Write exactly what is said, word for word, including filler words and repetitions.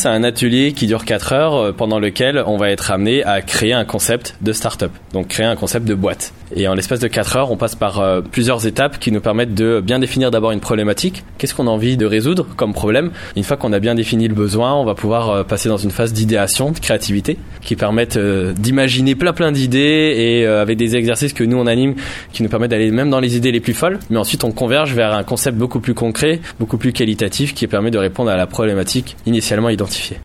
c'est un atelier qui dure quatre heures pendant lequel on va être amené à créer un concept de start-up, donc créer un concept de boîte. Et en l'espace de quatre heures, on passe par euh, plusieurs étapes qui nous permettent de bien définir d'abord une problématique. Qu'est-ce qu'on a envie de résoudre comme problème ? Une fois qu'on a bien défini le besoin, on va pouvoir euh, passer dans une phase d'idéation, de créativité, qui permettent euh, d'imaginer plein plein d'idées et euh, avec des exercices que nous on anime qui nous permettent d'aller même dans les idées les plus folles. Mais ensuite, on converge vers un concept beaucoup plus concret, beaucoup plus qualitatif qui permet de répondre à la problématique initialement identifiée.